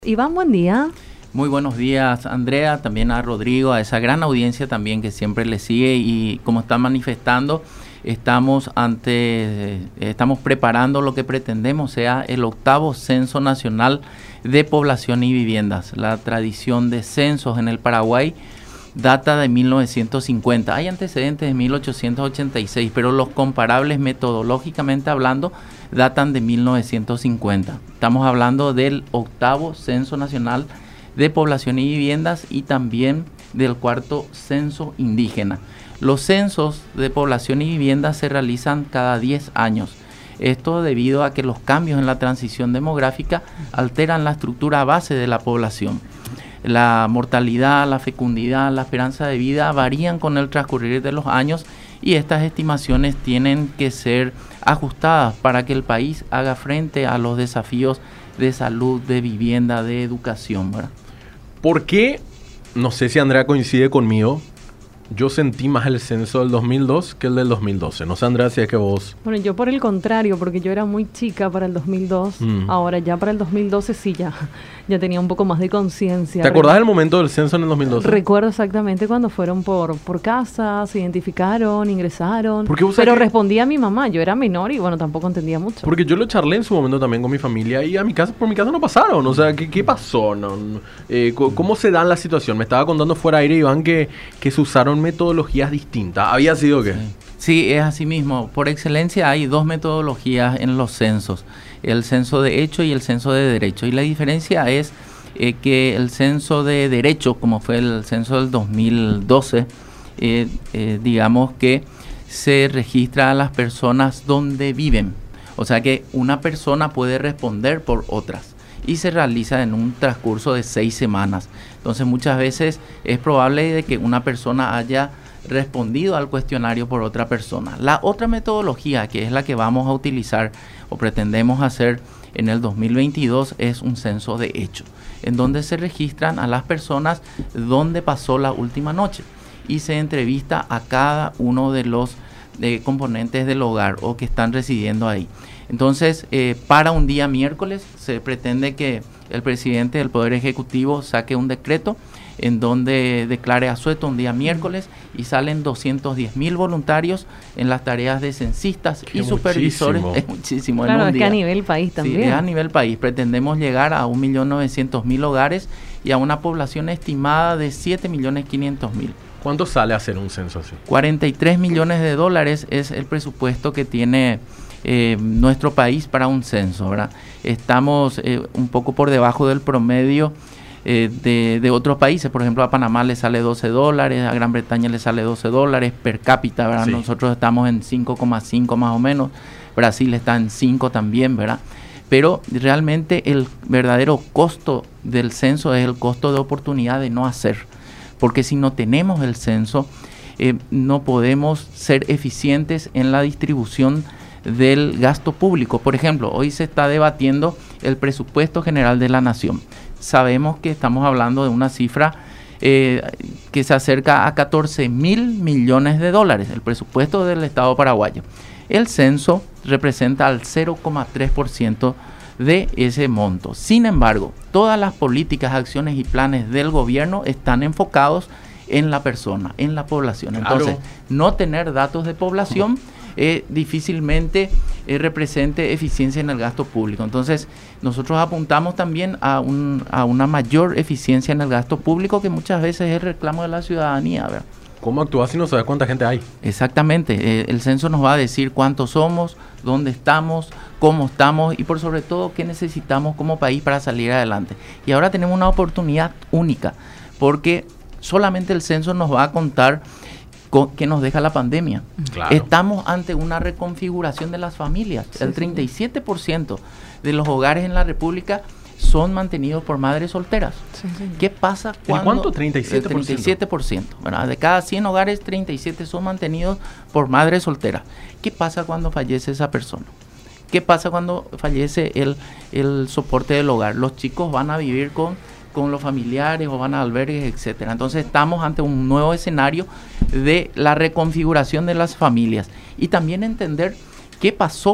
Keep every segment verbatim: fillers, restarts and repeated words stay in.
Iván, buen día. Muy buenos días, Andrea, también a Rodrigo, a esa gran audiencia también que siempre le sigue, y como están manifestando, estamos ante, eh, estamos preparando lo que pretendemos sea el octavo Censo Nacional de Población y Viviendas. La tradición de censos en el Paraguay data de mil novecientos cincuenta. Hay antecedentes de mil ochocientos ochenta y seis, pero los comparables metodológicamente hablando datan de mil novecientos cincuenta. Estamos hablando del octavo Censo Nacional de Población y Viviendas y también del cuarto Censo Indígena. Los censos de población y vivienda se realizan cada diez años. Esto debido a que los cambios en la transición demográfica alteran la estructura base de la población. La mortalidad, la fecundidad, la esperanza de vida varían con el transcurrir de los años y estas estimaciones tienen que ser ajustadas para que el país haga frente a los desafíos de salud, de vivienda, de educación, ¿verdad? ¿Por qué? No sé si Andrea coincide conmigo. Yo sentí más el censo del dos mil dos que el del dos mil doce. No sé, Andrea, si es que vos... Bueno, yo por el contrario, porque yo era muy chica para el dos mil dos. Mm. Ahora ya para el dos mil doce sí, ya, ya tenía un poco más de conciencia. ¿Te acordás del momento del censo en el dos mil doce? Recuerdo exactamente cuando fueron por, por casa, se identificaron, ingresaron. Pero que... respondía a mi mamá, yo era menor y bueno, tampoco entendía mucho. Porque yo lo charlé en su momento también con mi familia y a mi casa, por mi casa no pasaron. O sea, ¿qué, qué pasó? No, eh, ¿Cómo se da la situación? Me estaba contando fuera de aire, Iván, que, que se usaron metodologías distintas. ¿Había sido qué? Sí. Sí, es así mismo. Por excelencia hay dos metodologías en los censos, el censo de hecho y el censo de derecho. Y la diferencia es eh, que el censo de derecho, como fue el censo del dos mil doce, eh, eh, digamos que se registra a las personas donde viven. O sea que una persona puede responder por otras y se realiza en un transcurso de seis semanas. Entonces muchas veces es probable de que una persona haya respondido al cuestionario por otra persona. La otra metodología, que es la que vamos a utilizar o pretendemos hacer en el dos mil veintidós, es un censo de hecho, en donde se registran a las personas donde pasó la última noche y se entrevista a cada uno de los eh, componentes del hogar o que están residiendo ahí. Entonces, eh, para un día miércoles se pretende que el presidente del Poder Ejecutivo saque un decreto en donde declare asueto un día miércoles y salen doscientos diez mil voluntarios en las tareas de censistas y supervisores. Muchísimo. Es muchísimo. Claro, en un es día. que a nivel país también. Sí, es a nivel país. Pretendemos llegar a un millón novecientos mil hogares y a una población estimada de siete millones quinientos mil. ¿Cuánto sale hacer un censo así? cuarenta y tres millones de dólares es el presupuesto que tiene eh, nuestro país para un censo, ¿verdad? Estamos eh, un poco por debajo del promedio eh, de, de otros países. Por ejemplo, a Panamá le sale doce dólares, a Gran Bretaña le sale doce dólares per cápita, ¿verdad? Sí. Nosotros estamos en cinco coma cinco más o menos. Brasil está en cinco también, ¿verdad? Pero realmente el verdadero costo del censo es el costo de oportunidad de no hacer. Porque si no tenemos el censo, eh, no podemos ser eficientes en la distribución del gasto público. Por ejemplo, hoy se está debatiendo el presupuesto general de la nación. Sabemos que estamos hablando de una cifra eh, que se acerca a catorce mil millones de dólares, el presupuesto del Estado paraguayo. El censo representa al cero coma tres por ciento de ese monto. Sin embargo, todas las políticas, acciones y planes del gobierno están enfocados en la persona, en la población. Entonces, claro, no tener datos de población eh, difícilmente eh, represente eficiencia en el gasto público. Entonces, nosotros apuntamos también a, un, a una mayor eficiencia en el gasto público, que muchas veces es el reclamo de la ciudadanía, ¿verdad? ¿Cómo actúas si no sabes cuánta gente hay? Exactamente. Eh, el censo nos va a decir cuántos somos, dónde estamos, cómo estamos y por sobre todo qué necesitamos como país para salir adelante. Y ahora tenemos una oportunidad única porque solamente el censo nos va a contar con, qué nos deja la pandemia. Claro. Estamos ante una reconfiguración de las familias. Sí, el treinta y siete por ciento de los hogares en la República son mantenidos por madres solteras. Sí, sí. ¿Qué pasa cuando... ¿Y cuánto? treinta y siete por ciento. El treinta y siete por ciento, ¿verdad? De cada cien hogares, treinta y siete son mantenidos por madres solteras. ¿Qué pasa cuando fallece esa persona? ¿Qué pasa cuando fallece el, el soporte del hogar? Los chicos van a vivir con, con los familiares o van a albergues, etcétera. Entonces estamos ante un nuevo escenario de la reconfiguración de las familias. Y también entender qué pasó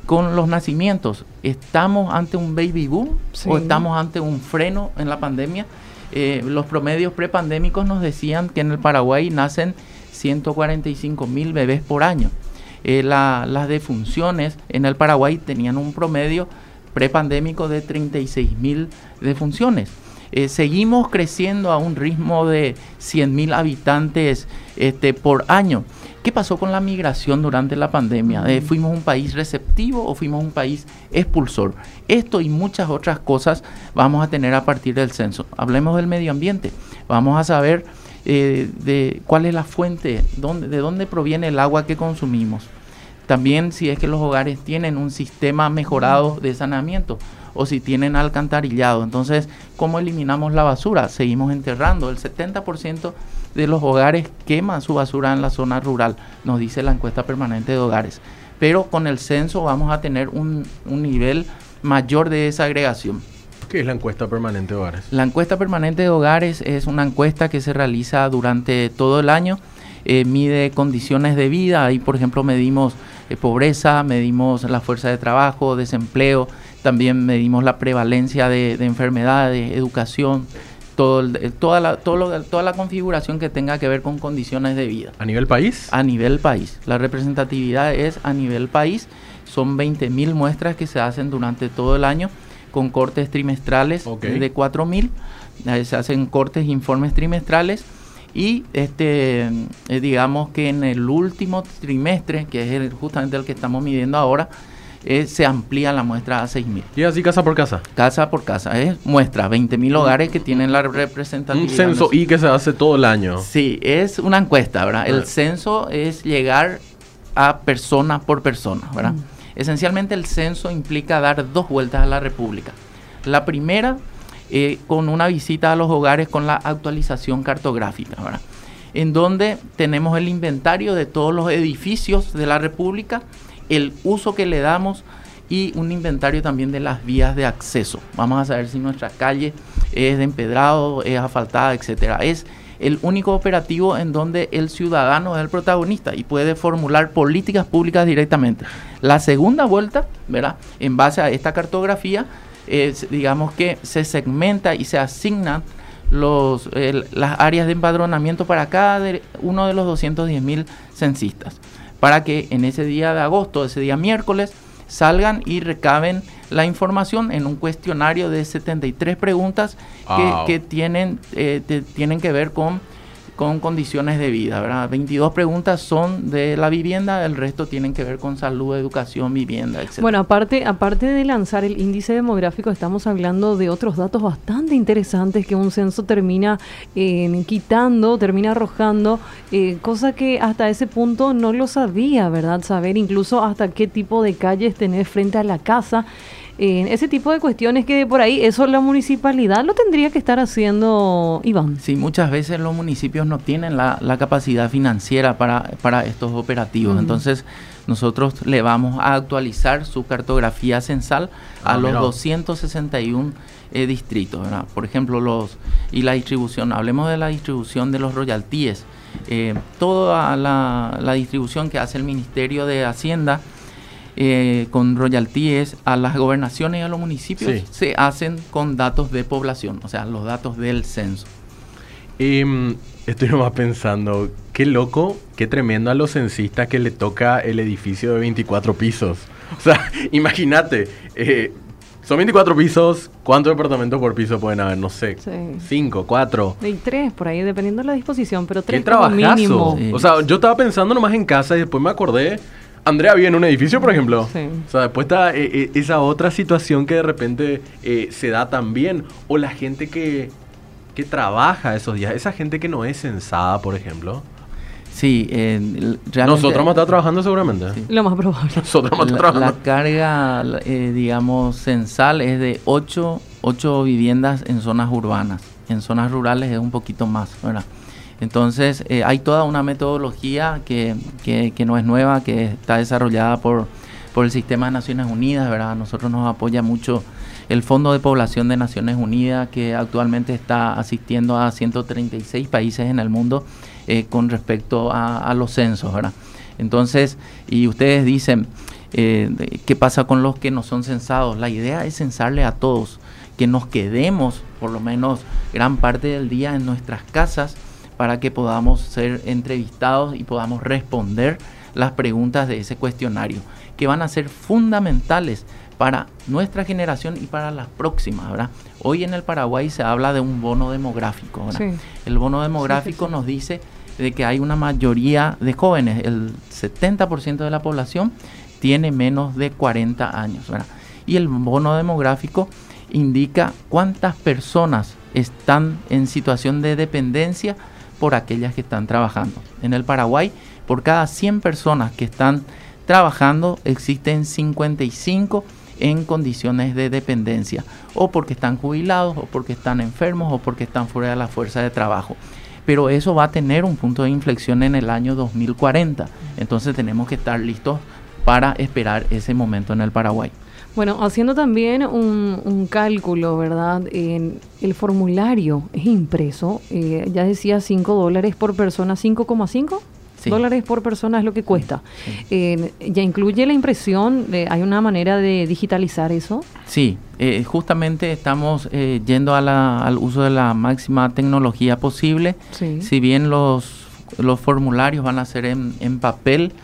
con los nacimientos, ¿estamos ante un baby boom Sí. o estamos ante un freno en la pandemia? Eh, los promedios prepandémicos nos decían que en el Paraguay nacen ciento cuarenta y cinco mil bebés por año. Eh, la, las defunciones en el Paraguay tenían un promedio prepandémico de treinta y seis mil defunciones. Eh, seguimos creciendo a un ritmo de cien mil habitantes este, por año. ¿Qué pasó con la migración durante la pandemia? Eh, ¿Fuimos un país receptivo o fuimos un país expulsor? Esto y muchas otras cosas vamos a tener a partir del censo. Hablemos del medio ambiente. Vamos a saber eh, de cuál es la fuente, dónde, de dónde proviene el agua que consumimos. También si es que los hogares tienen un sistema mejorado de saneamiento o si tienen alcantarillado. Entonces, ¿cómo eliminamos la basura? Seguimos enterrando. El setenta por ciento de los hogares quema su basura en la zona rural, nos dice la encuesta permanente de hogares. Pero con el censo vamos a tener un, un nivel mayor de desagregación. ¿Qué es la encuesta permanente de hogares? La encuesta permanente de hogares es una encuesta que se realiza durante todo el año. Eh, mide condiciones de vida. Ahí, por ejemplo, medimos eh, pobreza, medimos la fuerza de trabajo, desempleo. También medimos la prevalencia de, de enfermedades, educación, todo el, toda, la, todo lo, toda la configuración que tenga que ver con condiciones de vida. ¿A nivel país? A nivel país. La representatividad es a nivel país. Son veinte mil muestras que se hacen durante todo el año con cortes trimestrales okay. de cuatro mil. Se hacen cortes, informes trimestrales. Y este eh, digamos que en el último trimestre, que es el, justamente el que estamos midiendo ahora, Eh, se amplía la muestra a seis mil. ¿Y así casa por casa? Casa por casa. Es muestra, veinte mil hogares que tienen la representatividad. Un censo y que se hace todo el año. Sí, es una encuesta, ¿verdad? El censo es llegar a persona por persona, ¿verdad? Mm. Esencialmente el censo implica dar dos vueltas a la República. La primera, eh, con una visita a los hogares con la actualización cartográfica, ¿verdad? En donde tenemos el inventario de todos los edificios de la República, el uso que le damos y un inventario también de las vías de acceso. Vamos a saber si nuestra calle es de empedrado, es asfaltada, etcétera. Es el único operativo en donde el ciudadano es el protagonista y puede formular políticas públicas directamente. La segunda vuelta, ¿verdad? En base a esta cartografía, es, digamos que se segmenta y se asignan los, el, las áreas de empadronamiento para cada de, uno de los doscientos diez mil censistas, para que en ese día de agosto, ese día miércoles, salgan y recaben la información en un cuestionario de setenta y tres preguntas que, oh. que tienen, eh, te, tienen que ver con, con condiciones de vida, ¿verdad? veintidós preguntas son de la vivienda, el resto tienen que ver con salud, educación, vivienda, etcétera. Bueno, aparte, aparte de lanzar el índice demográfico, estamos hablando de otros datos bastante interesantes que un censo termina eh, quitando, termina arrojando, eh, cosa que hasta ese punto no lo sabía, ¿verdad? Saber incluso hasta qué tipo de calles tener frente a la casa. Eh, ese tipo de cuestiones que por ahí, eso la municipalidad lo tendría que estar haciendo, Iván. Sí, muchas veces los municipios no tienen la, la capacidad financiera para, para estos operativos. Uh-huh. Entonces, nosotros le vamos a actualizar su cartografía censal a ah, los mira. doscientos sesenta y uno eh, distritos, ¿verdad? Por ejemplo, los y la distribución, hablemos de la distribución de los royalties. Eh, toda la, la distribución que hace el Ministerio de Hacienda Eh, con royalties a las gobernaciones y a los municipios sí. se hacen con datos de población, o sea, los datos del censo. Eh, estoy nomás pensando, qué loco, qué tremendo a los censistas que le toca el edificio de veinticuatro pisos. O sea, imagínate, eh, son veinticuatro pisos, ¿cuántos departamentos por piso pueden haber? No sé, cinco, cuatro. Y tres, por ahí, dependiendo de la disposición, pero tres como trabajazo. Mínimo. Sí. O sea, yo estaba pensando nomás en casa y después me acordé. Andrea vive en un edificio, por ejemplo. Sí. O sea, después está eh, eh, esa otra situación que de repente eh, se da también. O la gente que, que trabaja esos días. Esa gente que no es censada, por ejemplo. Sí, eh, realmente... Nosotros vamos a estar trabajando seguramente. Sí. Lo más probable. Nosotros vamos a estar la, trabajando. La carga, eh, digamos, censal es de ocho, ocho viviendas en zonas urbanas. En zonas rurales es un poquito más, ¿verdad? Entonces, eh, hay toda una metodología que, que, que no es nueva, que está desarrollada por, por el Sistema de Naciones Unidas, ¿verdad? Nosotros nos apoya mucho el Fondo de Población de Naciones Unidas, que actualmente está asistiendo a ciento treinta y seis países en el mundo eh, con respecto a, a los censos, ¿verdad? Entonces, y ustedes dicen, eh, de, ¿qué pasa con los que no son censados? La idea es censarle a todos, que nos quedemos por lo menos gran parte del día en nuestras casas para que podamos ser entrevistados y podamos responder las preguntas de ese cuestionario, que van a ser fundamentales para nuestra generación y para las próximas, ¿verdad? Hoy en el Paraguay se habla de un bono demográfico, ¿verdad? Sí. El bono demográfico sí, sí, sí. nos dice de que hay una mayoría de jóvenes, el setenta por ciento de la población tiene menos de cuarenta años, ¿verdad? Y el bono demográfico indica cuántas personas están en situación de dependencia por aquellas que están trabajando. En el Paraguay, por cada cien personas que están trabajando, existen cincuenta y cinco en condiciones de dependencia, o porque están jubilados, o porque están enfermos, o porque están fuera de la fuerza de trabajo. Pero eso va a tener un punto de inflexión en el año dos mil cuarenta. Entonces tenemos que estar listos para esperar ese momento en el Paraguay. Bueno, haciendo también un, un cálculo, ¿verdad? En el formulario es impreso, eh, ya decía cinco dólares por persona, cinco coma cinco sí. dólares por persona es lo que cuesta. Sí, sí. Eh, ¿Ya incluye la impresión? Eh, ¿Hay una manera de digitalizar eso? Sí, eh, justamente estamos eh, yendo a la, al uso de la máxima tecnología posible. Sí. Si bien los, los formularios van a ser en, en papel,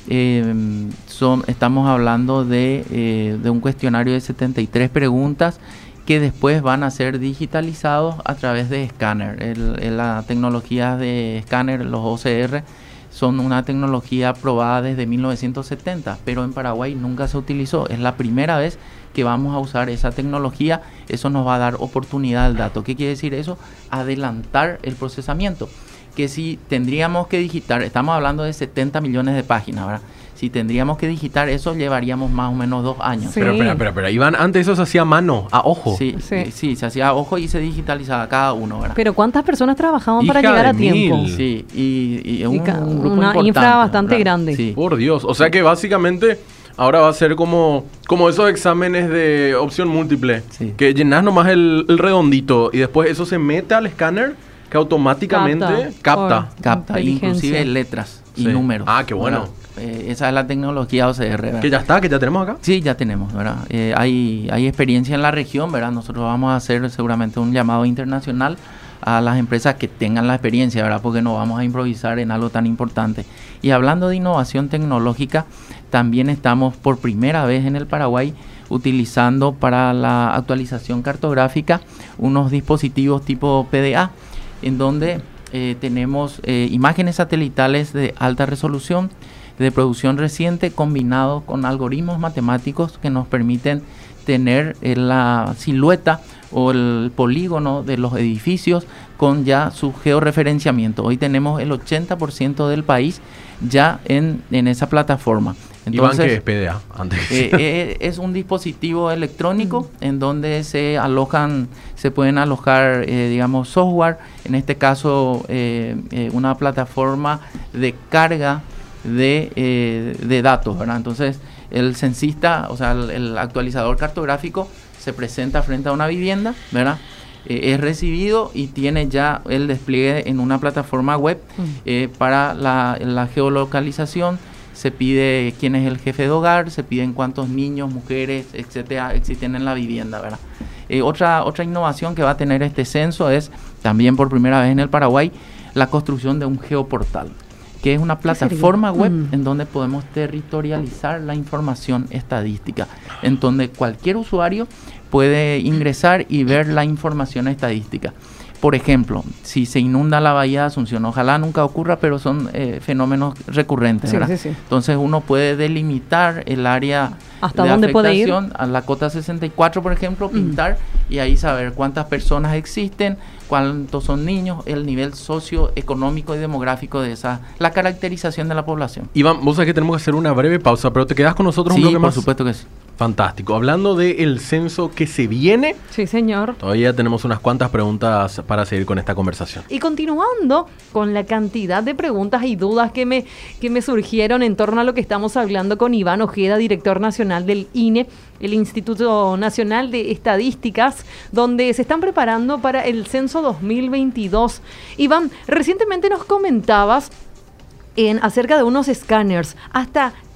Eh, son, estamos hablando de, eh, de un cuestionario de setenta y tres preguntas que después van a ser digitalizados a través de escáner. El, el, la tecnología de escáner, los O C R, son una tecnología aprobada desde mil novecientos setenta, pero en Paraguay nunca se utilizó. Es la primera vez que vamos a usar esa tecnología. Eso nos va a dar oportunidad al dato. ¿Qué quiere decir eso? Adelantar el procesamiento. Que si tendríamos que digitar, estamos hablando de setenta millones de páginas, ¿verdad? Si tendríamos que digitar eso, llevaríamos más o menos dos años. Sí. Pero, pero, pero, pero, Iván, antes eso se hacía a mano, a ojo. Sí, sí, eh, sí, se hacía a ojo y se digitalizaba cada uno, ¿verdad? Pero ¿cuántas personas trabajaban Hija para llegar a tiempo? Mil. Sí, y, y, un, y ca- un grupo una infra bastante ¿verdad? grande. Sí. Por Dios, o sea que básicamente ahora va a ser como, como esos exámenes de opción múltiple, sí. que llenas nomás el, el redondito y después eso se mete al escáner que automáticamente capta. Capta, capta inclusive letras y sí. números. Ah, qué bueno. bueno eh, esa es la tecnología O C R, ¿verdad? Que ya está, que ya tenemos acá. Sí, ya tenemos, ¿verdad? Eh, hay, hay experiencia en la región, ¿verdad? Nosotros vamos a hacer seguramente un llamado internacional a las empresas que tengan la experiencia, ¿verdad? Porque no vamos a improvisar en algo tan importante. Y hablando de innovación tecnológica, también estamos por primera vez en el Paraguay utilizando para la actualización cartográfica unos dispositivos tipo P D A, en donde eh, tenemos eh, imágenes satelitales de alta resolución, de producción reciente, combinados con algoritmos matemáticos que nos permiten tener eh, la silueta o el polígono de los edificios con ya su georreferenciamiento. Hoy tenemos el ochenta por ciento del país ya en, en esa plataforma. Entonces, ¿Iván qué es P D A? Antes. Eh, eh, es un dispositivo electrónico mm. en donde se alojan, se pueden alojar, eh, digamos, software, en este caso eh, eh, una plataforma de carga de, eh, de datos, ¿verdad? Entonces, el censista, o sea, el, el actualizador cartográfico se presenta frente a una vivienda, ¿verdad? Eh, es recibido y tiene ya el despliegue en una plataforma web mm. eh, para la, la geolocalización. Se pide quién es el jefe de hogar, se piden cuántos niños, mujeres, etcétera, existen en la vivienda, ¿verdad? Eh, otra, otra innovación que va a tener este censo es, también por primera vez en el Paraguay, la construcción de un geoportal, que es una plataforma web mm. en donde podemos territorializar la información estadística, en donde cualquier usuario puede ingresar y ver la información estadística. Por ejemplo, si se inunda la bahía de Asunción, ojalá nunca ocurra, pero son eh, fenómenos recurrentes, ¿verdad? Sí, sí, sí. Entonces uno puede delimitar el área ¿hasta de dónde puede ir? A la cota sesenta y cuatro, por ejemplo, pintar mm. y ahí saber cuántas personas existen, cuántos son niños, el nivel socioeconómico y demográfico de esa, la caracterización de la población. Iván, vos sabés que tenemos que hacer una breve pausa, pero ¿te quedás con nosotros sí, un bloque más? Sí, por supuesto que sí. Fantástico. Hablando del censo que se viene. Sí, señor. Todavía tenemos unas cuantas preguntas para seguir con esta conversación. Y continuando con la cantidad de preguntas y dudas que me, que me surgieron en torno a lo que estamos hablando con Iván Ojeda, director nacional del I N E, el Instituto Nacional de Estadísticas, donde se están preparando para el censo dos mil veintidós. Iván, recientemente nos comentabas en acerca de unos escáneres. ¿Hasta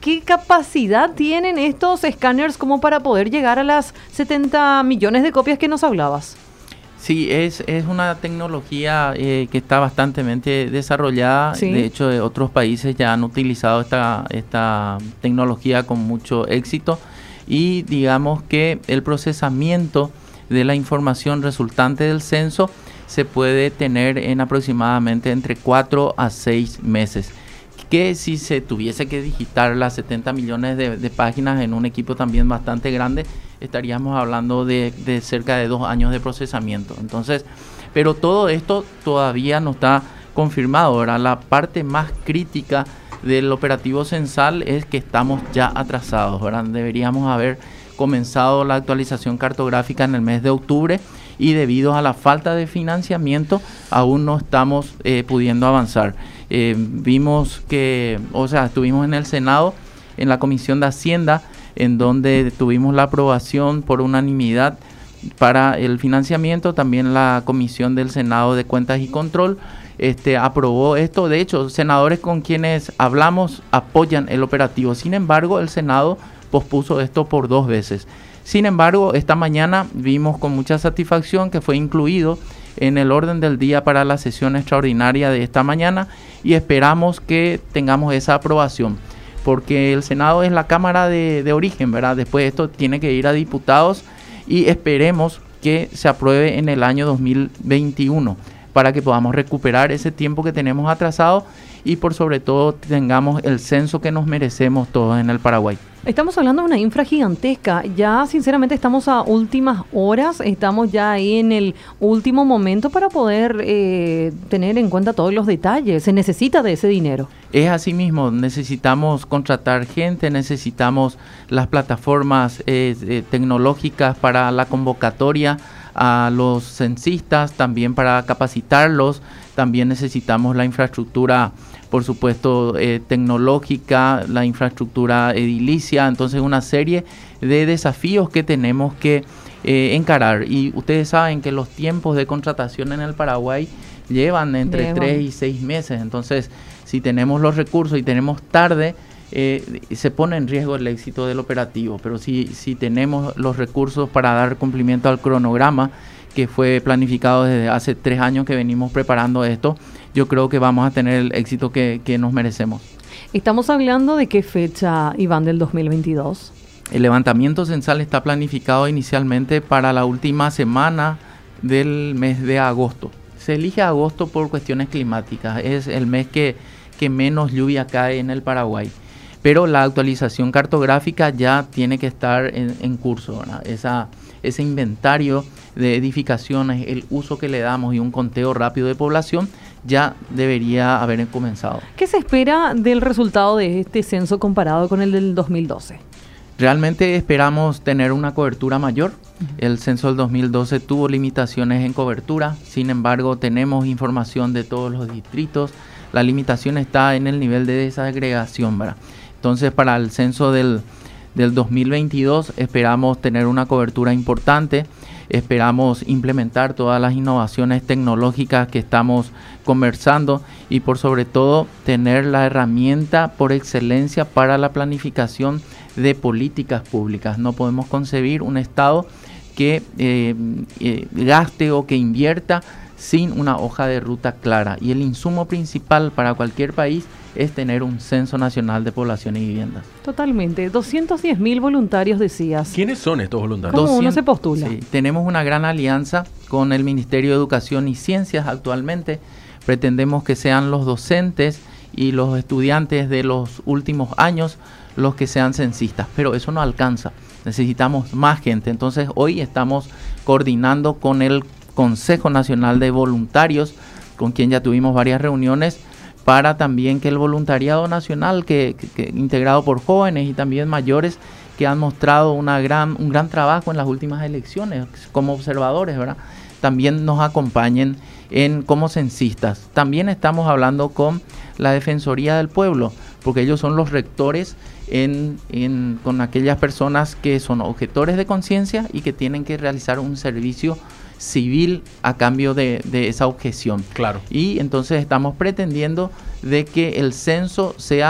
¿qué capacidad tienen estos escáneres como para poder llegar a las setenta millones de copias que nos hablabas? Sí, es, es una tecnología eh, que está bastante desarrollada. Sí. De hecho, otros países ya han utilizado esta, esta tecnología con mucho éxito. Y digamos que el procesamiento de la información resultante del censo se puede tener en aproximadamente entre cuatro a seis meses. Que si se tuviese que digitar las setenta millones de, de páginas en un equipo también bastante grande, estaríamos hablando de, de cerca de dos años de procesamiento. Entonces, pero todo esto todavía no está confirmado, ¿verdad? La parte más crítica del operativo censal es que estamos ya atrasados, ¿verdad? Deberíamos haber comenzado la actualización cartográfica en el mes de octubre y debido a la falta de financiamiento aún no estamos eh, pudiendo avanzar. Eh, vimos que, o sea, estuvimos en el Senado, en la Comisión de Hacienda, en donde tuvimos la aprobación por unanimidad para el financiamiento. También la Comisión del Senado de Cuentas y Control este, aprobó esto. De hecho, senadores con quienes hablamos apoyan el operativo. Sin embargo, el Senado pospuso esto por dos veces. Sin embargo, esta mañana vimos con mucha satisfacción que fue incluido en el orden del día para la sesión extraordinaria de esta mañana y esperamos que tengamos esa aprobación, porque el Senado es la Cámara de, de origen, ¿verdad? Después esto tiene que ir a diputados y esperemos que se apruebe en el año dos mil veintiuno para que podamos recuperar ese tiempo que tenemos atrasado y por sobre todo tengamos el censo que nos merecemos todos en el Paraguay. Estamos hablando de una infra gigantesca, ya sinceramente estamos a últimas horas, estamos ya ahí en el último momento para poder eh, tener en cuenta todos los detalles, se necesita de ese dinero. Es así mismo, necesitamos contratar gente, necesitamos las plataformas eh, eh, tecnológicas para la convocatoria a los censistas, también para capacitarlos, también necesitamos la infraestructura, por supuesto, eh, tecnológica, la infraestructura edilicia, entonces una serie de desafíos que tenemos que eh, encarar. Y ustedes saben que los tiempos de contratación en el Paraguay llevan entre Llevan. tres y seis meses, entonces si tenemos los recursos y tenemos tarde, eh, se pone en riesgo el éxito del operativo, pero si, si tenemos los recursos para dar cumplimiento al cronograma que fue planificado desde hace tres años que venimos preparando esto, yo creo que vamos a tener el éxito que, que nos merecemos. ¿Estamos hablando de qué fecha, Iván, del dos mil veintidós? El levantamiento censal está planificado inicialmente para la última semana del mes de agosto. Se elige agosto por cuestiones climáticas, es el mes que, que menos lluvia cae en el Paraguay. Pero la actualización cartográfica ya tiene que estar en, en curso, ¿verdad? Esa, ese inventario de edificaciones, el uso que le damos y un conteo rápido de población ya debería haber comenzado. ¿Qué se espera del resultado de este censo comparado con el del dos mil doce? Realmente esperamos tener una cobertura mayor. Uh-huh. El censo del dos mil doce tuvo limitaciones en cobertura, sin embargo tenemos información de todos los distritos. La limitación está en el nivel de desagregación, ¿verdad? Entonces para el censo del, del dos mil veintidós esperamos tener una cobertura importante. Esperamos implementar todas las innovaciones tecnológicas que estamos conversando y por sobre todo tener la herramienta por excelencia para la planificación de políticas públicas. No podemos concebir un Estado que eh, eh, gaste o que invierta sin una hoja de ruta clara, y el insumo principal para cualquier país es tener un censo nacional de población y viviendas. Totalmente, doscientos diez mil voluntarios decías. ¿Quiénes son estos voluntarios? ¿Cómo uno se postula? Sí, tenemos una gran alianza con el Ministerio de Educación y Ciencias actualmente. Pretendemos que sean los docentes y los estudiantes de los últimos años los que sean censistas, pero eso no alcanza, necesitamos más gente. Entonces hoy estamos coordinando con el Consejo Nacional de Voluntarios, con quien ya tuvimos varias reuniones, para también que el voluntariado nacional, que, que, que integrado por jóvenes y también mayores, que han mostrado una gran, un gran trabajo en las últimas elecciones como observadores, ¿verdad?, también nos acompañen en como censistas. También estamos hablando con la Defensoría del Pueblo, porque ellos son los rectores en, en, con aquellas personas que son objetores de conciencia y que tienen que realizar un servicio civil a cambio de, de esa objeción. Claro. Y entonces estamos pretendiendo de que el censo sea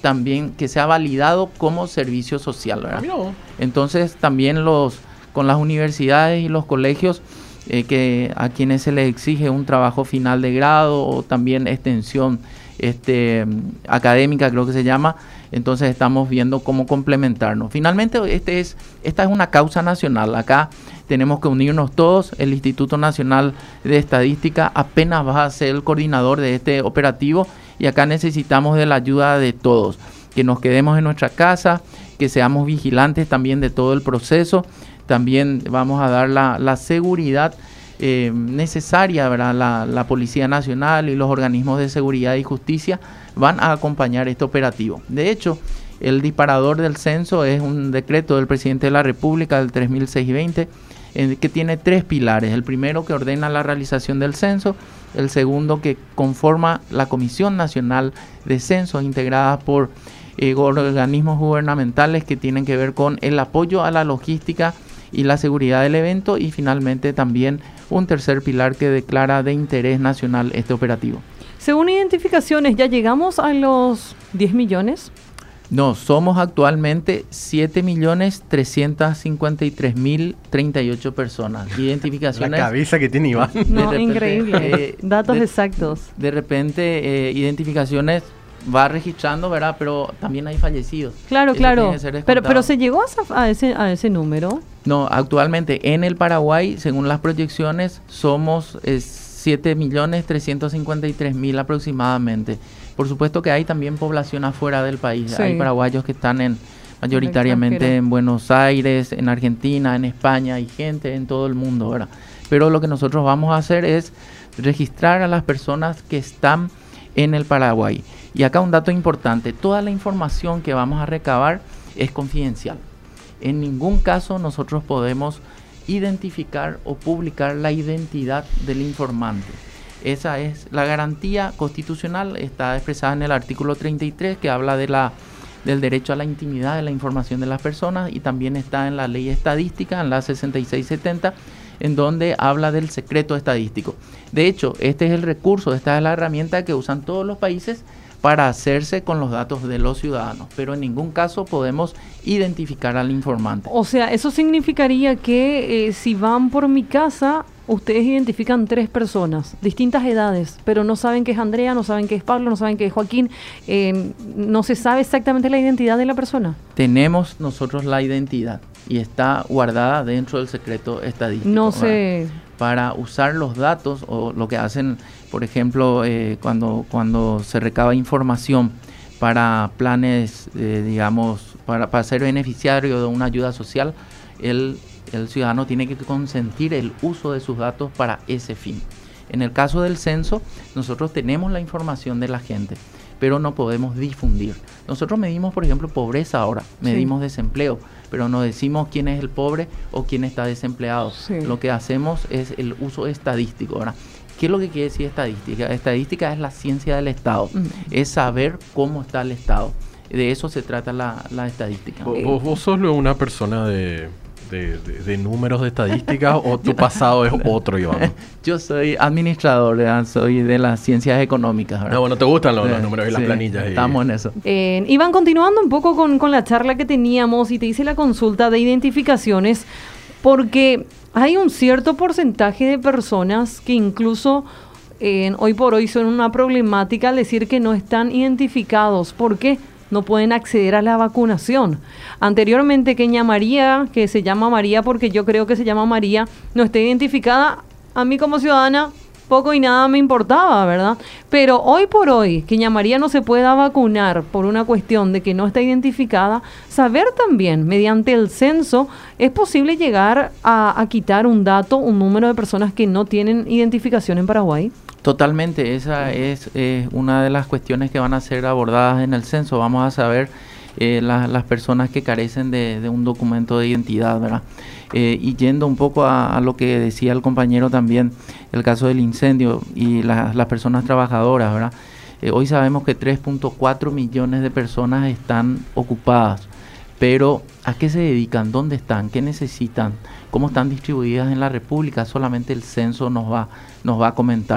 también que sea validado como servicio social, ¿verdad? Mira. Entonces también los con las universidades y los colegios eh, que a quienes se les exige un trabajo final de grado o también extensión este, académica, creo que se llama, entonces estamos viendo cómo complementarnos. Finalmente, este es, esta es una causa nacional. Acá tenemos que unirnos todos. El Instituto Nacional de Estadística apenas va a ser el coordinador de este operativo y acá necesitamos de la ayuda de todos. Que nos quedemos en nuestra casa, que seamos vigilantes también de todo el proceso. También vamos a dar la, la seguridad eh, necesaria, ¿verdad? La, la Policía Nacional y los organismos de seguridad y justicia van a acompañar este operativo. De hecho, el disparador del censo es un decreto del presidente de la República del tres mil seiscientos veinte, eh, que tiene tres pilares. El primero, que ordena la realización del censo. El segundo, que conforma la Comisión Nacional de Censos, integrada por eh, organismos gubernamentales que tienen que ver con el apoyo a la logística y la seguridad del evento. Y finalmente también un tercer pilar que declara de interés nacional este operativo. Según identificaciones, ¿ya llegamos a los diez millones? No, somos actualmente siete millones trescientos cincuenta y tres mil treinta y ocho personas. Identificaciones. La cabeza que tiene Iván. No, repente, increíble. Eh, Datos de, exactos. De repente, eh, identificaciones va registrando, ¿verdad? Pero también hay fallecidos. Claro, Eso claro. Pero, pero ¿se llegó a, esa, a, ese, a ese número? No, actualmente en el Paraguay, según las proyecciones, somos eh, siete millones trescientos cincuenta y tres mil aproximadamente. Por supuesto que hay también población afuera del país. Sí. Hay paraguayos que están en mayoritariamente en Buenos Aires, en Argentina, en España, hay gente en todo el mundo, ¿verdad? Pero lo que nosotros vamos a hacer es registrar a las personas que están en el Paraguay. Y acá un dato importante, toda la información que vamos a recabar es confidencial. En ningún caso nosotros podemos identificar o publicar la identidad del informante. Esa es la garantía constitucional, está expresada en el artículo treinta y tres, que habla de la, del derecho a la intimidad de la información de las personas, y también está en la ley estadística, en la sesenta y seis setenta, en donde habla del secreto estadístico. De hecho, este es el recurso, esta es la herramienta que usan todos los países para hacerse con los datos de los ciudadanos, pero en ningún caso podemos identificar al informante. O sea, eso significaría que eh, si van por mi casa, ustedes identifican tres personas, distintas edades, pero no saben que es Andrea, no saben que es Pablo, no saben que es Joaquín, eh, no se sabe exactamente la identidad de la persona. Tenemos nosotros la identidad y está guardada dentro del secreto estadístico. No sé. Para usar los datos, o lo que hacen, por ejemplo, eh, cuando, cuando se recaba información para planes, eh, digamos, para, para ser beneficiario de una ayuda social, el, el ciudadano tiene que consentir el uso de sus datos para ese fin. En el caso del censo, nosotros tenemos la información de la gente, pero no podemos difundir. Nosotros medimos, por ejemplo, pobreza ahora, medimos sí. desempleo, pero no decimos quién es el pobre o quién está desempleado. Sí. Lo que hacemos es el uso estadístico, ¿verdad? ¿Qué es lo que quiere decir estadística? Estadística es la ciencia del Estado, uh-huh. es saber cómo está el Estado. De eso se trata la, la estadística. ¿Vos, vos sos una persona de... De, de, de números de estadísticas o tu pasado es otro, Iván? Yo soy administrador, ¿verdad? Soy de las ciencias económicas, ¿verdad? No, bueno, ¿te gustan los, los números y las sí, planillas? Y... Estamos en eso. Eh, Iván, continuando un poco con, con la charla que teníamos, y te hice la consulta de identificaciones, porque hay un cierto porcentaje de personas que incluso eh, hoy por hoy son una problemática al decir que no están identificados. ¿Por qué? No pueden acceder a la vacunación. Anteriormente, Kenia María, que se llama María porque yo creo que se llama María, no está identificada, a mí como ciudadana poco y nada me importaba, ¿verdad? Pero hoy por hoy, Kenia María no se pueda vacunar por una cuestión de que no está identificada, saber también, mediante el censo, es posible llegar a, a quitar un dato, un número de personas que no tienen identificación en Paraguay. Totalmente, esa es eh, una de las cuestiones que van a ser abordadas en el censo. Vamos a saber eh, la, las personas que carecen de, de un documento de identidad, ¿verdad? Eh, y yendo un poco a, a lo que decía el compañero también, el caso del incendio y la, las personas trabajadoras, ¿verdad? Eh, hoy sabemos que tres punto cuatro millones de personas están ocupadas, pero ¿a qué se dedican? ¿Dónde están? ¿Qué necesitan? ¿Cómo están distribuidas en la República? Solamente el censo nos va, nos va a comentar.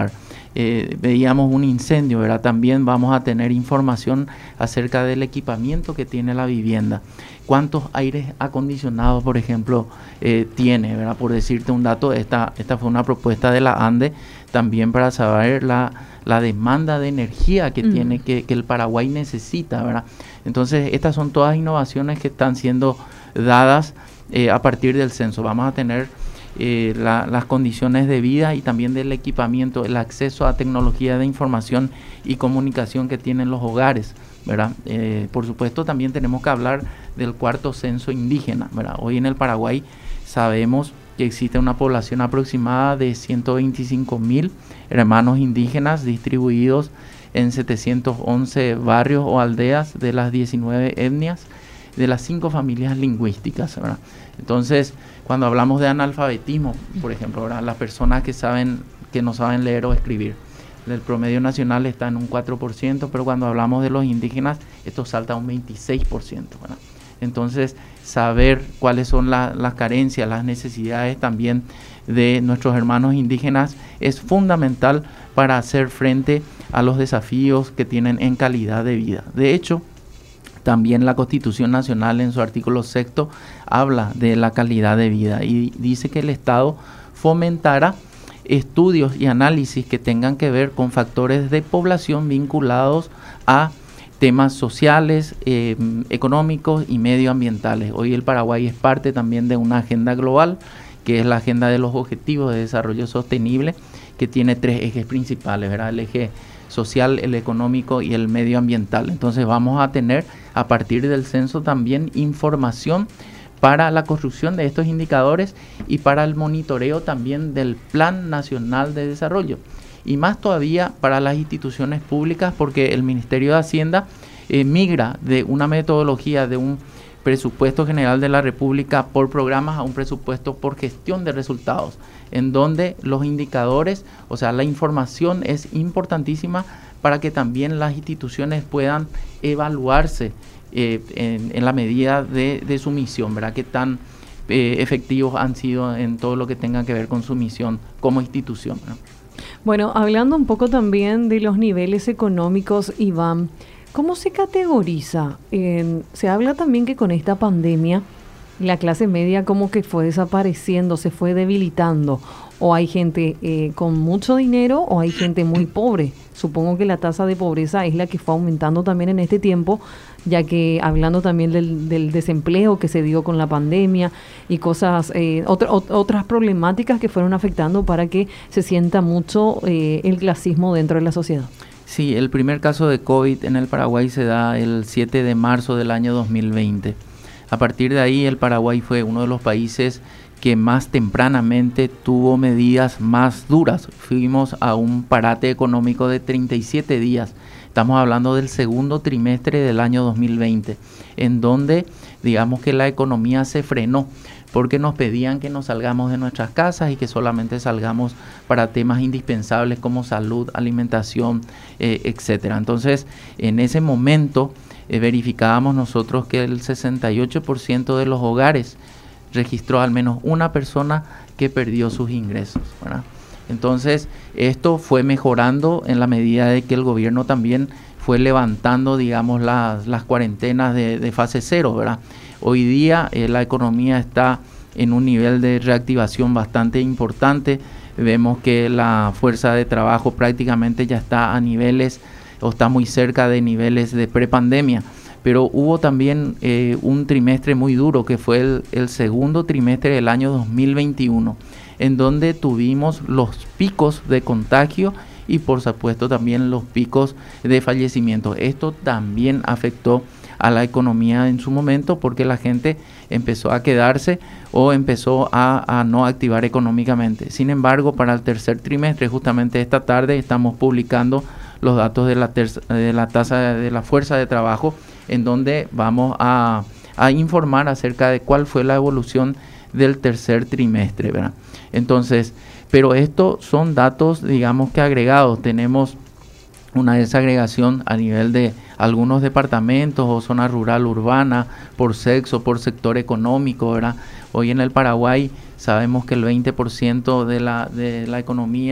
eh, veíamos un incendio, ¿verdad? También vamos a tener información acerca del equipamiento que tiene la vivienda. ¿Cuántos aires acondicionados, por ejemplo, eh, tiene, ¿verdad? Por decirte un dato, esta, esta fue una propuesta de la ANDE también para saber la, la demanda de energía que mm. tiene, que, que el Paraguay necesita, ¿verdad? Entonces, estas son todas innovaciones que están siendo dadas eh, a partir del censo. Vamos a tener eh, la, las condiciones de vida y también del equipamiento, el acceso a tecnología de información y comunicación que tienen los hogares, ¿verdad? Eh, por supuesto, también tenemos que hablar del cuarto censo indígena, ¿verdad? Hoy en el Paraguay sabemos que existe una población aproximada de ciento veinticinco mil hermanos indígenas distribuidos en setecientos once barrios o aldeas de las diecinueve etnias de las cinco familias lingüísticas, ¿verdad? Entonces, cuando hablamos de analfabetismo, por ejemplo, ¿verdad? Las personas que saben que no saben leer o escribir, el promedio nacional está en un cuatro por ciento, pero cuando hablamos de los indígenas, esto salta a un veintiséis por ciento, ¿verdad? Entonces, saber cuáles son la, las carencias, las necesidades también de nuestros hermanos indígenas es fundamental para hacer frente a los desafíos que tienen en calidad de vida. De hecho, también la Constitución Nacional en su artículo sexto habla de la calidad de vida y dice que el Estado fomentará estudios y análisis que tengan que ver con factores de población vinculados a temas sociales, eh, económicos y medioambientales. Hoy el Paraguay es parte también de una agenda global, que es la agenda de los Objetivos de Desarrollo Sostenible, que tiene tres ejes principales, ¿verdad? El eje social, el económico y el medioambiental. Entonces vamos a tener a partir del censo también información para la construcción de estos indicadores y para el monitoreo también del Plan Nacional de Desarrollo. Y más todavía para las instituciones públicas, porque el Ministerio de Hacienda eh, migra de una metodología de un presupuesto general de la República por programas a un presupuesto por gestión de resultados, en donde los indicadores, o sea, la información es importantísima para que también las instituciones puedan evaluarse eh, en, en la medida de, de su misión, ¿verdad? Qué tan eh, efectivos han sido en todo lo que tenga que ver con su misión como institución, ¿no? Bueno, hablando un poco también de los niveles económicos, Iván, ¿cómo se categoriza? Eh, se habla también que con esta pandemia la clase media como que fue desapareciendo, se fue debilitando, o hay gente eh, con mucho dinero o hay gente muy pobre. Supongo que la tasa de pobreza es la que fue aumentando también en este tiempo, ya que hablando también del, del desempleo que se dio con la pandemia y cosas, eh, otra, ot- otras problemáticas que fueron afectando para que se sienta mucho eh, el clasismo dentro de la sociedad. Sí, el primer caso de COVID en el Paraguay se da el siete de marzo del año dos mil veinte. A partir de ahí el Paraguay fue uno de los países que más tempranamente tuvo medidas más duras. Fuimos a un parate económico de treinta y siete días. Estamos hablando del segundo trimestre del año dos mil veinte, en donde digamos que la economía se frenó porque nos pedían que nos salgamos de nuestras casas y que solamente salgamos para temas indispensables como salud, alimentación, eh, etcétera. Entonces, en ese momento eh, verificábamos nosotros que el sesenta y ocho por ciento de los hogares registró al menos una persona que perdió sus ingresos, ¿verdad? Entonces, esto fue mejorando en la medida de que el gobierno también fue levantando, digamos, las, las cuarentenas de, de fase cero, ¿verdad? Hoy día eh, la economía está en un nivel de reactivación bastante importante. Vemos que la fuerza de trabajo prácticamente ya está a niveles o está muy cerca de niveles de prepandemia. Pero hubo también eh, un trimestre muy duro que fue el, el segundo trimestre del año dos mil veintiuno, en donde tuvimos los picos de contagio y por supuesto también los picos de fallecimiento. Esto también afectó a la economía en su momento porque la gente empezó a quedarse o empezó a, a no activar económicamente. Sin embargo, para el tercer trimestre, justamente esta tarde, estamos publicando los datos de la, terza, de la tasa de la fuerza de trabajo, en donde vamos a, a informar acerca de cuál fue la evolución del tercer trimestre, ¿verdad? Entonces, pero estos son datos, digamos que agregados. Tenemos una desagregación a nivel de algunos departamentos o zona rural, urbana, por sexo, por sector económico, ¿verdad? Hoy en el Paraguay sabemos que el veinte por ciento de la, de la economía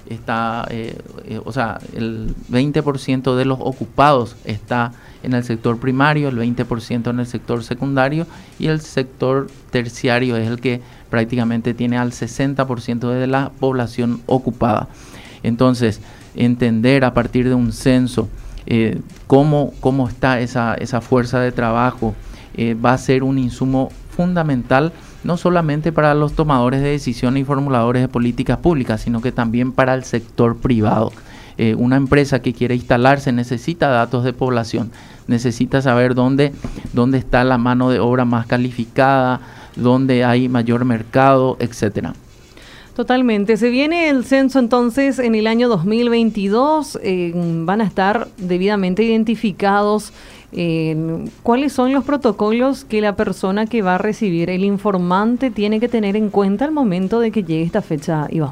está, eh, eh, o sea, el veinte por ciento de los ocupados está en el sector primario, el veinte por ciento en el sector secundario y el sector terciario es el que prácticamente tiene al sesenta por ciento de la población ocupada. Entonces, entender a partir de un censo eh, cómo, cómo está esa, esa fuerza de trabajo eh, va a ser un insumo fundamental no solamente para los tomadores de decisiones y formuladores de políticas públicas, sino que también para el sector privado. Eh, una empresa que quiere instalarse necesita datos de población, necesita saber dónde, dónde está la mano de obra más calificada, dónde hay mayor mercado, etcétera. Totalmente. Se viene el censo entonces en el año dos mil veintidós, eh, van a estar debidamente identificados eh, cuáles son los protocolos que la persona que va a recibir el informante tiene que tener en cuenta al momento de que llegue esta fecha, Iván.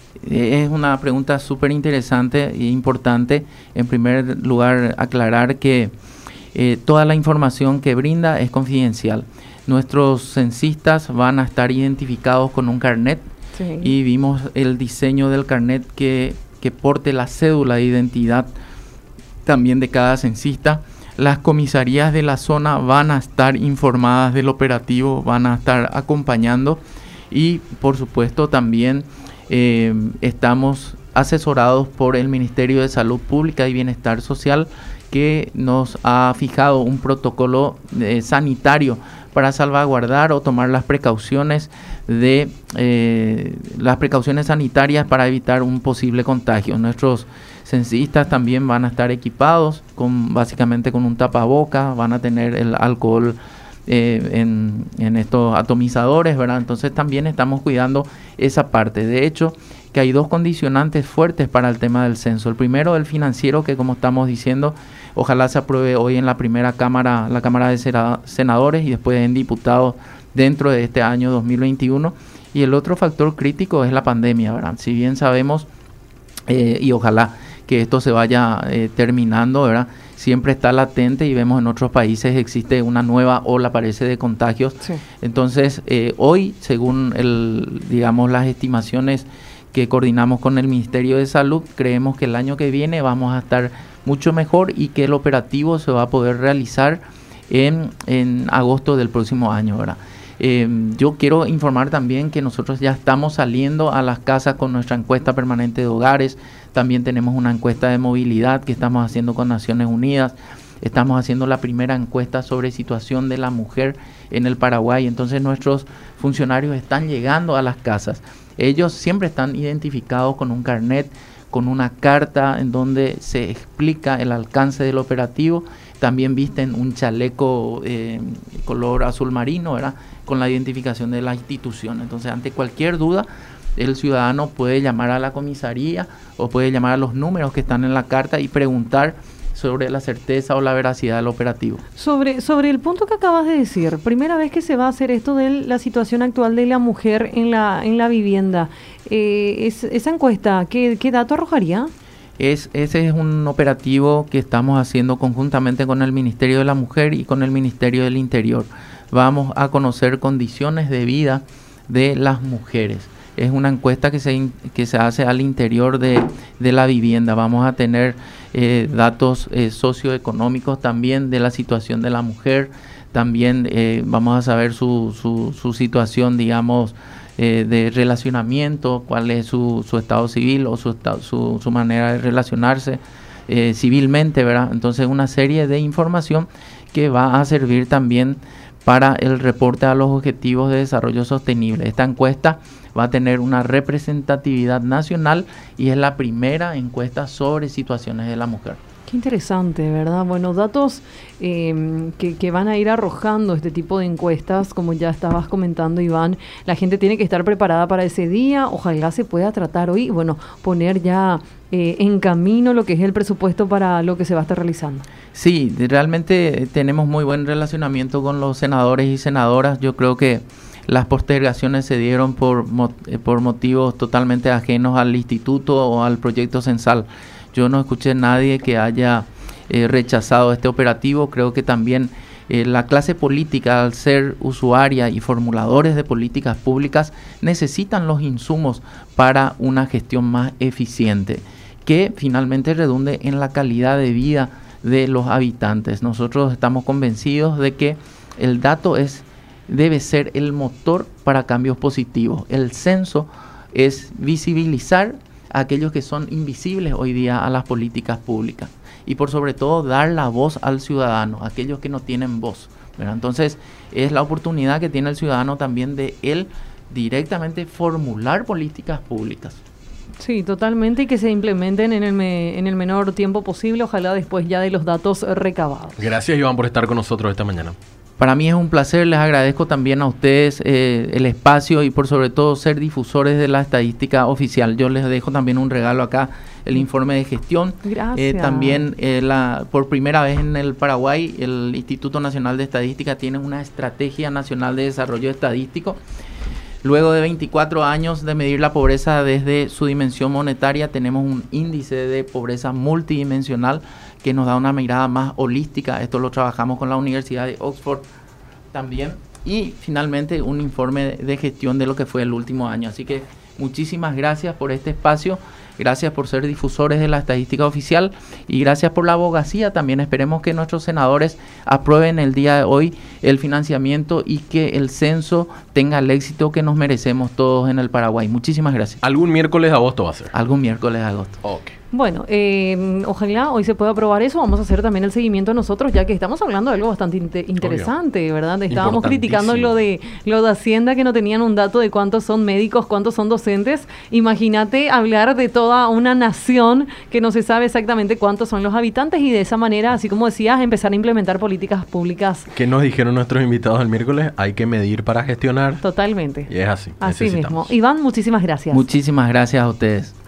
Es una pregunta súper interesante e importante. En primer lugar, aclarar que eh, toda la información que brinda es confidencial. Nuestros censistas van a estar identificados con un carnet. Sí. Y vimos el diseño del carnet que, que porte la cédula de identidad también de cada censista. Las comisarías de la zona van a estar informadas del operativo, van a estar acompañando y por supuesto también eh, estamos asesorados por el Ministerio de Salud Pública y Bienestar Social, que nos ha fijado un protocolo eh, sanitario para salvaguardar o tomar las precauciones de eh, las precauciones sanitarias para evitar un posible contagio. Nuestros censistas también van a estar equipados con básicamente con un tapaboca, van a tener el alcohol eh, en, en estos atomizadores, ¿verdad? Entonces también estamos cuidando esa parte. De hecho, que hay dos condicionantes fuertes para el tema del censo. El primero, el financiero, que como estamos diciendo, ojalá se apruebe hoy en la primera cámara, la Cámara de Senadores y después en diputados dentro de este año dos mil veintiuno. Y el otro factor crítico es la pandemia, ¿verdad? Si bien sabemos, eh, y ojalá que esto se vaya eh, terminando, ¿verdad? Siempre está latente y vemos en otros países existe una nueva ola, parece, de contagios. Sí. Entonces, eh, hoy, según el, digamos, las estimaciones que coordinamos con el Ministerio de Salud, creemos que el año que viene vamos a estar mucho mejor y que el operativo se va a poder realizar en, en agosto del próximo año, ¿verdad? Eh, yo quiero informar también que nosotros ya estamos saliendo a las casas con nuestra encuesta permanente de hogares. También tenemos una encuesta de movilidad que estamos haciendo con Naciones Unidas. Estamos haciendo la primera encuesta sobre situación de la mujer en el Paraguay. Entonces nuestros funcionarios están llegando a las casas. Ellos siempre están identificados con un carnet, con una carta en donde se explica el alcance del operativo. También visten un chaleco eh, color azul marino, ¿verdad?, con la identificación de la institución. Entonces, ante cualquier duda, el ciudadano puede llamar a la comisaría o puede llamar a los números que están en la carta y preguntar sobre la certeza o la veracidad del operativo. Sobre, sobre el punto que acabas de decir, primera vez que se va a hacer esto de la situación actual de la mujer en la, en la vivienda, eh, es, esa encuesta, ¿qué, qué dato arrojaría? Es, ese es un operativo que estamos haciendo conjuntamente con el Ministerio de la Mujer y con el Ministerio del Interior. Vamos a conocer condiciones de vida de las mujeres. Es una encuesta que se, que se hace al interior de, de la vivienda. Vamos a tener eh, datos eh, socioeconómicos también de la situación de la mujer. También eh, vamos a saber su, su, su situación, digamos, eh, de relacionamiento, cuál es su, su estado civil o su, su, su manera de relacionarse eh, civilmente, ¿verdad? Entonces, una serie de información que va a servir también para el reporte a los Objetivos de Desarrollo Sostenible. Esta encuesta va a tener una representatividad nacional y es la primera encuesta sobre situaciones de la mujer. Qué interesante, ¿verdad? Bueno, datos eh, que, que van a ir arrojando este tipo de encuestas, como ya estabas comentando, Iván. La gente tiene que estar preparada para ese día. Ojalá se pueda tratar hoy, bueno, poner ya eh, en camino lo que es el presupuesto para lo que se va a estar realizando. Sí, realmente tenemos muy buen relacionamiento con los senadores y senadoras. Yo creo que las postergaciones se dieron por, por motivos totalmente ajenos al instituto o al proyecto censal. Yo no escuché a nadie que haya eh, rechazado este operativo. Creo que también eh, la clase política, al ser usuaria y formuladores de políticas públicas, necesitan los insumos para una gestión más eficiente, que finalmente redunde en la calidad de vida de los habitantes. Nosotros estamos convencidos de que el dato es, debe ser el motor para cambios positivos. El censo es visibilizar a aquellos que son invisibles hoy día a las políticas públicas y por sobre todo dar la voz al ciudadano, a aquellos que no tienen voz, ¿verdad? Entonces es la oportunidad que tiene el ciudadano también de él directamente formular políticas públicas. Sí, totalmente, y que se implementen en el, me, en el menor tiempo posible, ojalá después ya de los datos recabados. Gracias, Iván, por estar con nosotros esta mañana. Para mí es un placer, les agradezco también a ustedes eh, el espacio y por sobre todo ser difusores de la estadística oficial. Yo les dejo también un regalo acá, el informe de gestión. Gracias. Eh, también eh, la, por primera vez en el Paraguay, el Instituto Nacional de Estadística tiene una estrategia nacional de desarrollo estadístico. Luego de veinticuatro años de medir la pobreza desde su dimensión monetaria, tenemos un índice de pobreza multidimensional que nos da una mirada más holística. Esto lo trabajamos con la Universidad de Oxford también. Y finalmente un informe de gestión de lo que fue el último año. Así que muchísimas gracias por este espacio. Gracias por ser difusores de la estadística oficial y gracias por la abogacía. También esperemos que nuestros senadores aprueben el día de hoy el financiamiento y que el censo tenga el éxito que nos merecemos todos en el Paraguay. Muchísimas gracias. ¿Algún miércoles de agosto va a ser? Algún miércoles de agosto. Ok. Bueno, eh, ojalá hoy se pueda aprobar eso. Vamos a hacer también el seguimiento nosotros, ya que estamos hablando de algo bastante inter- interesante, ¿verdad? Estábamos criticando lo de lo de Hacienda, que no tenían un dato de cuántos son médicos, cuántos son docentes. Imagínate hablar de toda una nación que no se sabe exactamente cuántos son los habitantes y de esa manera, así como decías, empezar a implementar políticas públicas. ¿Qué nos dijeron nuestros invitados el miércoles? Hay que medir para gestionar. Totalmente. Y es así. Así mismo. Iván, muchísimas gracias. Muchísimas gracias a ustedes.